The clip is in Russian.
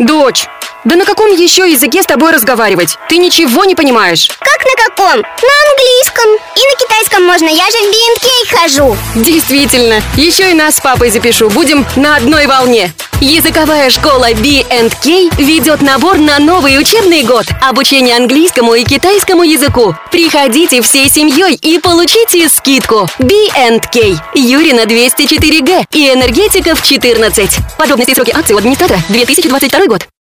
Дочь, да на каком еще языке с тобой разговаривать? Ты ничего не понимаешь. Как на каком? На английском. И на китайском можно, я же в B&K хожу. Действительно, еще и нас с папой запишу, будем на одной волне. Языковая школа B&K ведет набор на новый учебный год. Обучение английскому и китайскому языку. Приходите всей семьей и получите скидку. B&K. Юрина 204Г и Энергетиков 14. Подробности и сроки акции у администратора. 2022 год.